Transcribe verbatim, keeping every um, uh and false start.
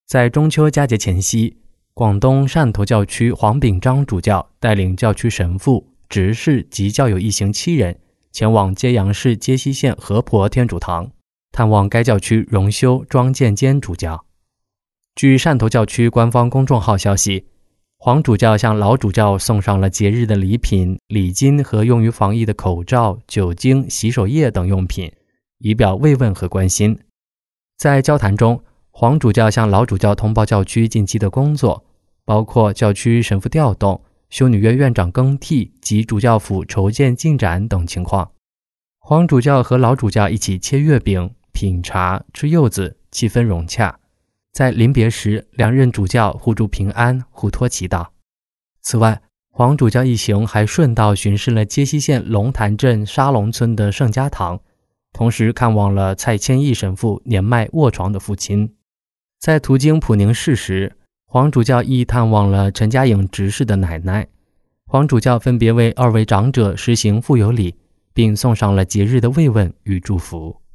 在中秋佳节前夕，广东汕头教区黄秉章主教带领教区神父、执事及教友一行七人前往揭阳市揭西县河婆天主堂，探望该教区荣休庄建坚主教。据汕头教区官方公众号消息，黄主教向老主教送上了节日的礼品、礼金和用于防疫的口罩、酒精、洗手液等用品，以表慰问和关心。在交谈中，黄主教向老主教通报教区近期的工作，包括教区神父调动、修女院院长更替及主教府筹建进展等情况。黄主教和老主教一起切月饼、品茶、吃柚子，气氛融洽。在临别时，两任主教互祝平安，互托祈祷。此外，黄主教一行还顺道巡视了揭西县龙潭镇沙龙村的圣家堂，同时看望了蔡谦益神父年迈卧床的父亲。在途经普宁市时，黄主教亦探望了陈家颖执事的奶奶。黄主教分别为二位长者实行傅有礼，并送上了节日的慰问与祝福。